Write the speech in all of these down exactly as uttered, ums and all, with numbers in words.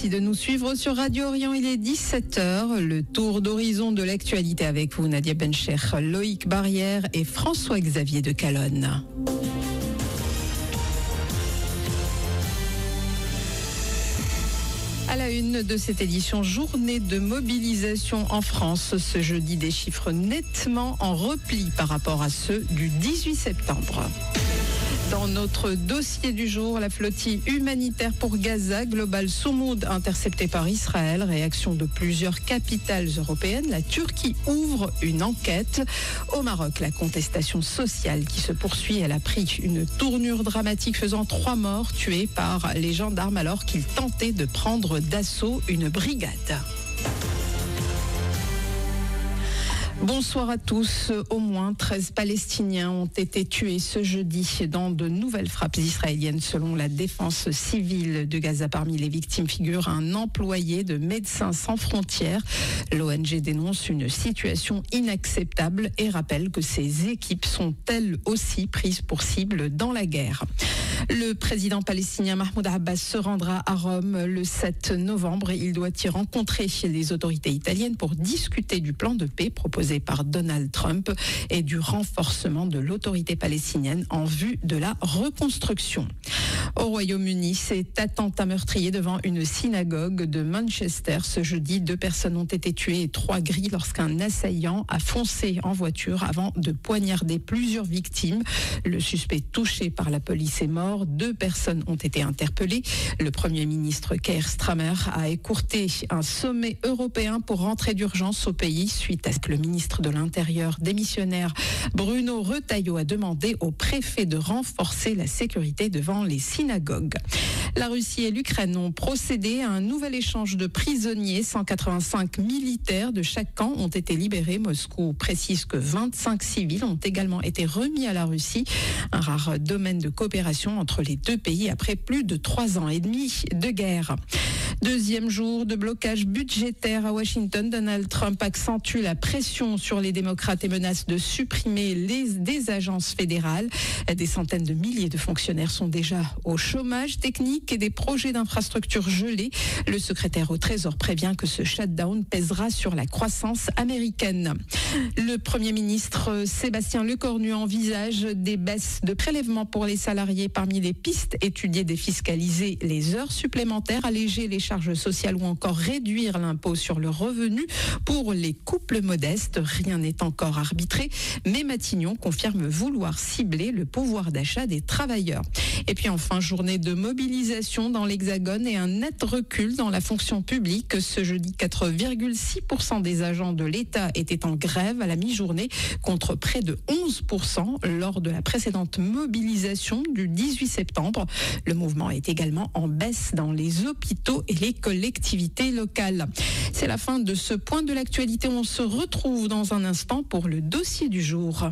Merci de nous suivre sur Radio Orient. Il est dix-sept heures. Le tour d'horizon de l'actualité avec vous, Nadia Bencher, Loïc Barrière et François-Xavier de Calonne. À la une de cette édition, journée de mobilisation en France. Ce jeudi, des chiffres nettement en repli par rapport à ceux du dix-huit septembre. Dans notre dossier du jour, la flottille humanitaire pour Gaza, Global Soumoud, interceptée par Israël. Réaction de plusieurs capitales européennes. La Turquie ouvre une enquête. Au Maroc, la contestation sociale qui se poursuit. Elle a pris une tournure dramatique, faisant trois morts tués par les gendarmes alors qu'ils tentaient de prendre d'assaut une brigade. Bonsoir à tous. Au moins treize Palestiniens ont été tués ce jeudi dans de nouvelles frappes israéliennes selon la défense civile de Gaza. Parmi les victimes figure un employé de Médecins sans frontières. L'O N G dénonce une situation inacceptable et rappelle que ces équipes sont elles aussi prises pour cible dans la guerre. Le président palestinien Mahmoud Abbas se rendra à Rome le sept novembre. Il doit y rencontrer les autorités italiennes pour discuter du plan de paix proposé par Donald Trump et du renforcement de l'autorité palestinienne en vue de la reconstruction. Au Royaume-Uni, cet attentat meurtrier devant une synagogue de Manchester. Ce jeudi, deux personnes ont été tuées et trois gris lorsqu'un assaillant a foncé en voiture avant de poignarder plusieurs victimes. Le suspect touché par la police est mort. Deux personnes ont été interpellées. Le Premier ministre Keir Starmer a écourté un sommet européen pour rentrer d'urgence au pays suite à ce que le ministre de l'Intérieur démissionnaire Bruno Retailleau a demandé au préfet de renforcer la sécurité devant les synagogues. La Russie et l'Ukraine ont procédé à un nouvel échange de prisonniers. cent quatre-vingt-cinq militaires de chaque camp ont été libérés. Moscou précise que vingt-cinq civils ont également été remis à la Russie. Un rare domaine de coopération entre les deux pays après plus de trois ans et demi de guerre. Deuxième jour de blocage budgétaire à Washington. Donald Trump accentue la pression sur les démocrates et menace de supprimer les, des agences fédérales. Des centaines de milliers de fonctionnaires sont déjà au chômage technique et des projets d'infrastructures gelés. Le secrétaire au Trésor prévient que ce shutdown pèsera sur la croissance américaine. Le Premier ministre Sébastien Lecornu envisage des baisses de prélèvements pour les salariés. Parmi les pistes étudiées, défiscaliser les heures supplémentaires, alléger les charges sociales ou encore réduire l'impôt sur le revenu pour les couples modestes. Rien n'est encore arbitré, mais Matignon confirme vouloir cibler le pouvoir d'achat des travailleurs. Et puis enfin, journée de mobilisation dans l'Hexagone et un net recul dans la fonction publique. Ce jeudi, quatre virgule six pour cent des agents de l'État étaient en grève à la mi-journée contre près de onze pour cent lors de la précédente mobilisation du dix-huit septembre. Le mouvement est également en baisse dans les hôpitaux et les collectivités locales. C'est la fin de ce point de l'actualité. On se retrouve dans un instant pour le dossier du jour.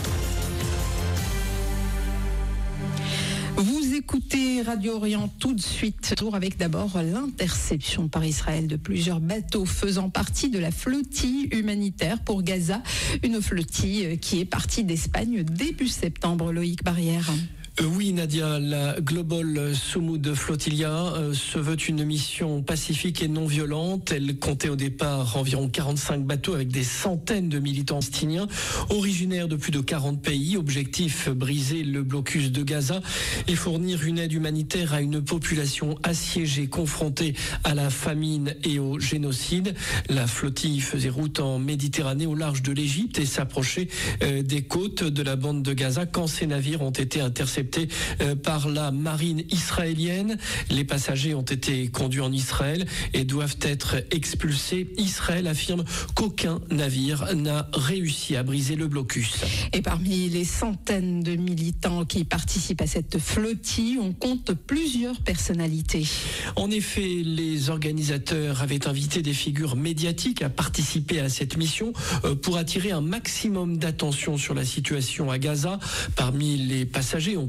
Vous écoutez Radio Orient tout de suite, avec d'abord l'interception par Israël de plusieurs bateaux faisant partie de la flottille humanitaire pour Gaza. Une flottille qui est partie d'Espagne début septembre. Loïc Barrière. Oui, Nadia, la Global Soumoud Flotilla euh, se veut une mission pacifique et non violente. Elle comptait au départ environ quarante-cinq bateaux avec des centaines de militants palestiniens originaires de plus de quarante pays. Objectif, briser le blocus de Gaza et fournir une aide humanitaire à une population assiégée, confrontée à la famine et au génocide. La flottille faisait route en Méditerranée au large de l'Égypte et s'approchait euh, des côtes de la bande de Gaza quand ces navires ont été interceptés par la marine israélienne. Les passagers ont été conduits en Israël et doivent être expulsés. Israël affirme qu'aucun navire n'a réussi à briser le blocus. Et parmi les centaines de militants qui participent à cette flottille, on compte plusieurs personnalités. En effet, les organisateurs avaient invité des figures médiatiques à participer à cette mission pour attirer un maximum d'attention sur la situation à Gaza. Parmi les passagers, on peut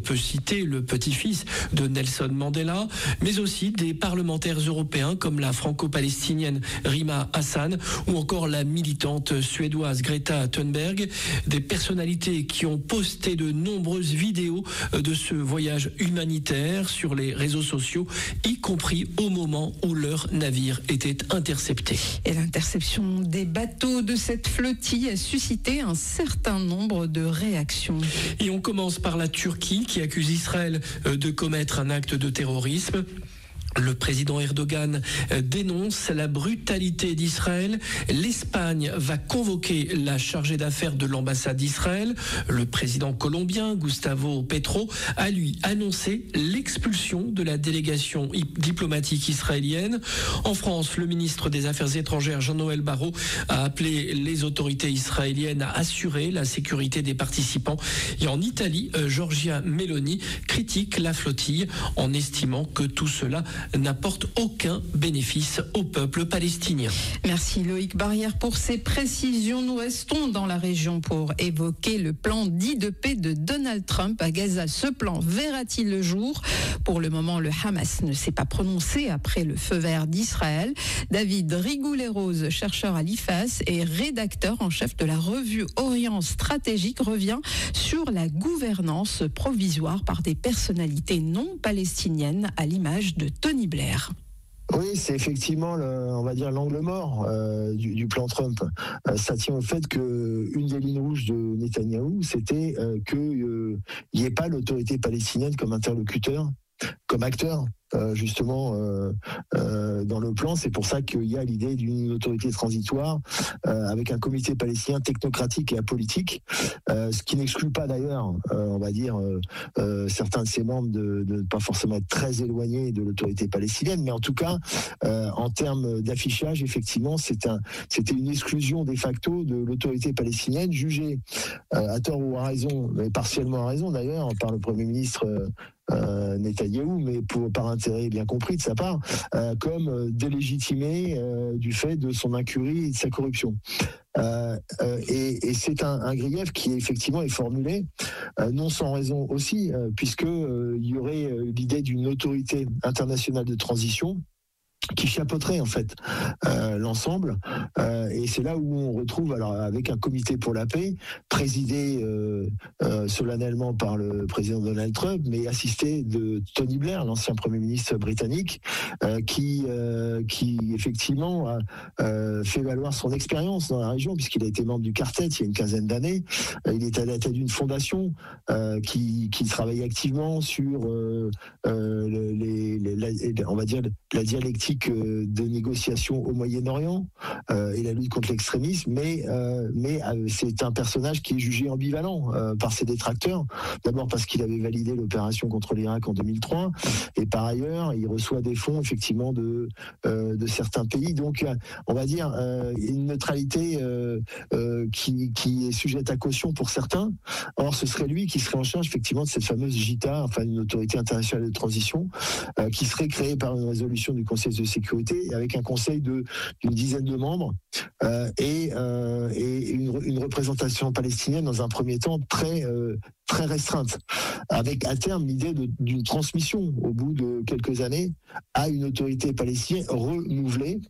peut citer le petit-fils de Nelson Mandela, mais aussi des parlementaires européens comme la franco-palestinienne Rima Hassan ou encore la militante suédoise Greta Thunberg, des personnalités qui ont posté de nombreuses vidéos de ce voyage humanitaire sur les réseaux sociaux, y compris au moment où leur navire était intercepté. Et l'interception des bateaux de cette flottille a suscité un certain nombre de réactions. Et on commence par la Turquie qui accuse Israël de commettre un acte de terrorisme. Le président Erdogan dénonce la brutalité d'Israël. L'Espagne va convoquer la chargée d'affaires de l'ambassade d'Israël. Le président colombien Gustavo Petro a lui annoncé l'expulsion de la délégation diplomatique israélienne. En France, le ministre des Affaires étrangères Jean-Noël Barrot a appelé les autorités israéliennes à assurer la sécurité des participants. Et en Italie, Giorgia Meloni critique la flottille en estimant que tout cela n'apporte aucun bénéfice au peuple palestinien. Merci Loïc Barrière pour ces précisions. Nous restons dans la région pour évoquer le plan dit de paix de Donald Trump à Gaza. Ce plan verra-t-il le jour? Pour le moment, le Hamas ne s'est pas prononcé après le feu vert d'Israël. David Rigoulet-Rose, chercheur à l'I F A S et rédacteur en chef de la revue Orient Stratégique, revient sur la gouvernance provisoire par des personnalités non palestiniennes à l'image de Tony Blair. Oui, c'est effectivement, le, on va dire, l'angle mort euh, du, du plan Trump. Euh, ça tient au fait que une des lignes rouges de Netanyahou, c'était euh, qu'il euh, n'y ait pas l'autorité palestinienne comme interlocuteur, comme acteur. Euh, justement euh, euh, dans le plan, c'est pour ça qu'il y a l'idée d'une autorité transitoire euh, avec un comité palestinien technocratique et apolitique, euh, ce qui n'exclut pas d'ailleurs, euh, on va dire, euh, euh, certains de ses membres de ne pas forcément être très éloignés de l'autorité palestinienne, mais en tout cas, euh, en termes d'affichage, effectivement, c'est un, c'était une exclusion de facto de l'autorité palestinienne, jugée euh, à tort ou à raison, mais partiellement à raison d'ailleurs, par le Premier ministre euh, Euh, Netanyahou, mais pour, par intérêt bien compris de sa part, euh, comme euh, délégitimé euh, du fait de son incurie et de sa corruption. Euh, euh, et, et c'est un, un grief qui effectivement est formulé, euh, non sans raison aussi, euh, puisque euh, il y aurait euh, l'idée d'une autorité internationale de transition qui chapeauterait en fait euh, l'ensemble, euh, et c'est là où on retrouve, alors avec un comité pour la paix présidé euh, euh, solennellement par le président Donald Trump, mais assisté de Tony Blair, l'ancien premier ministre britannique, euh, qui euh, qui effectivement a euh, fait valoir son expérience dans la région, puisqu'il a été membre du Quartet il y a une quinzaine d'années. Euh, il est à la tête d'une fondation euh, qui qui travaille activement sur euh, euh, les, les, la, on va dire la dialectique de négociation au Moyen-Orient euh, et la lutte contre l'extrémisme, mais euh, mais euh, c'est un personnage qui est jugé ambivalent euh, par ses détracteurs. D'abord parce qu'il avait validé l'opération contre l'Irak en deux mille trois, et par ailleurs il reçoit des fonds effectivement de euh, de certains pays. Donc on va dire euh, une neutralité euh, euh, qui qui est sujette à caution pour certains. Or ce serait lui qui serait en charge effectivement de cette fameuse J I T A, enfin une autorité internationale de transition, euh, qui serait créée par une résolution du Conseil de sécurité, avec un conseil de d'une dizaine de membres euh, et, euh, et une, une représentation palestinienne dans un premier temps très euh, très restreinte, avec à terme l'idée de, d'une transmission au bout de quelques années à une autorité palestinienne renouvelée.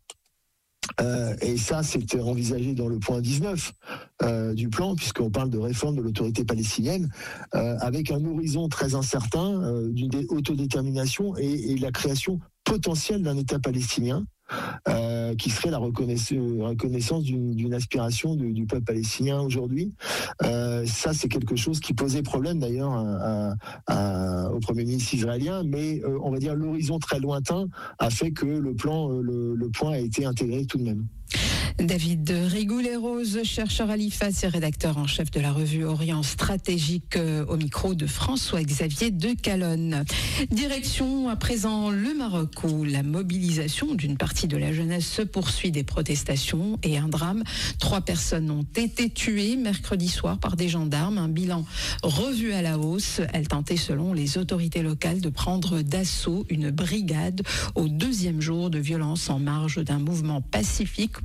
Euh, et ça, c'était envisagé dans le point dix-neuf euh, du plan, puisqu'on parle de réforme de l'autorité palestinienne, euh, avec un horizon très incertain euh, d'une autodétermination et, et la création potentielle d'un État palestinien, euh, qui serait la reconnaissance, reconnaissance d'une, d'une aspiration du, du peuple palestinien aujourd'hui. Euh, ça, c'est quelque chose qui posait problème d'ailleurs à, à, au Premier ministre israélien, mais euh, on va dire l'horizon très lointain a fait que le plan, le, le point a été intégré tout de même. David Rigoulet-Rose, chercheur à l'I F A S et rédacteur en chef de la revue Orient Stratégique, euh, au micro de François-Xavier de Calonne. Direction à présent le Maroc, où la mobilisation d'une partie de la jeunesse se poursuit, des protestations et un drame. Trois personnes ont été tuées mercredi soir par des gendarmes. Un bilan revu à la hausse. Elles tentaient, selon les autorités locales, de prendre d'assaut une brigade au deuxième jour de violence en marge d'un mouvement pacifique pour de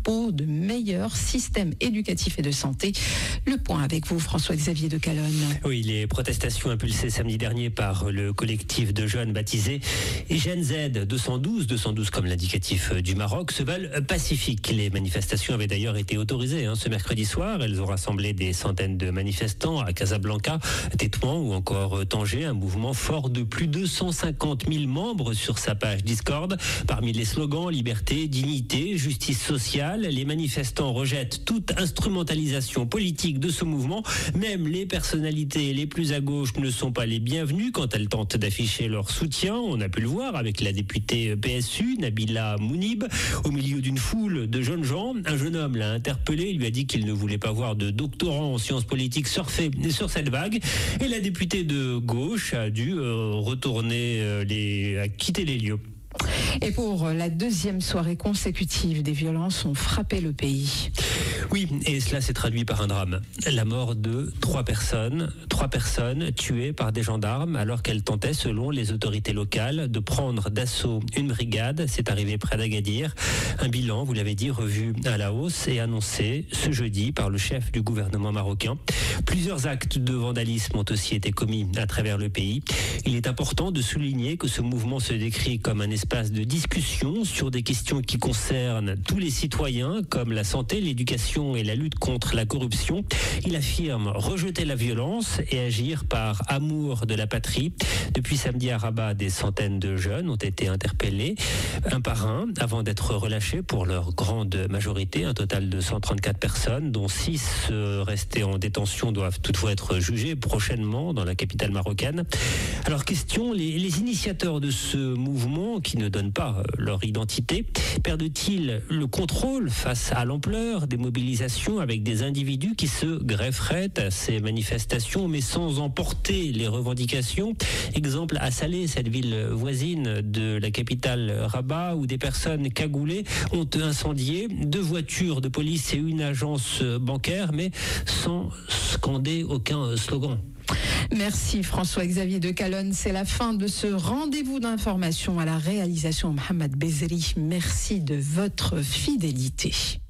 de meilleurs systèmes éducatifs et de santé. Le point avec vous, François-Xavier de Calonne. Oui, les protestations impulsées samedi dernier par le collectif de jeunes baptisé Gen Z deux cent douze, deux cent douze comme l'indicatif du Maroc, se veulent pacifiques. Les manifestations avaient d'ailleurs été autorisées hein, ce mercredi soir. Elles ont rassemblé des centaines de manifestants à Casablanca, Tétouan ou encore Tanger. Un mouvement fort de plus de cent cinquante mille membres sur sa page Discord. Parmi les slogans, liberté, dignité, justice sociale, les manifestants rejettent toute instrumentalisation politique de ce mouvement. Même les personnalités les plus à gauche ne sont pas les bienvenues quand elles tentent d'afficher leur soutien. On a pu le voir avec la députée P S U, Nabila Mounib, au milieu d'une foule de jeunes gens. Un jeune homme l'a interpellé, il lui a dit qu'il ne voulait pas voir de doctorant en sciences politiques surfer sur cette vague. Et la députée de gauche a dû euh, retourner euh, les, à quitter les lieux. Et pour la deuxième soirée consécutive, des violences ont frappé le pays. Oui, et cela s'est traduit par un drame. La mort de trois personnes, trois personnes tuées par des gendarmes alors qu'elles tentaient, selon les autorités locales, de prendre d'assaut une brigade. C'est arrivé près d'Agadir. Un bilan, vous l'avez dit, revu à la hausse et annoncé ce jeudi par le chef du gouvernement marocain. Plusieurs actes de vandalisme ont aussi été commis à travers le pays. Il est important de souligner que ce mouvement se décrit comme un espace de discussion sur des questions qui concernent tous les citoyens, comme la santé, l'éducation et la lutte contre la corruption. Il affirme rejeter la violence et agir par amour de la patrie. Depuis samedi à Rabat, des centaines de jeunes ont été interpellés, un par un, avant d'être relâchés pour leur grande majorité. Un total de cent trente-quatre personnes, dont six restées en détention, doivent toutefois être jugées prochainement dans la capitale marocaine. Alors question, les, les initiateurs de ce mouvement, qui ne donnent pas leur identité, perdent-ils le contrôle face à l'ampleur des mobilisations avec des individus qui se grefferaient à ces manifestations mais sans emporter les revendications? Exemple à Salé, cette ville voisine de la capitale Rabat, où des personnes cagoulées ont incendié deux voitures de police et une agence bancaire, mais sans scander aucun slogan. Merci François-Xavier de Calonne. C'est la fin de ce rendez-vous d'information. À la réalisation Mohamed Bezri. Merci de votre fidélité.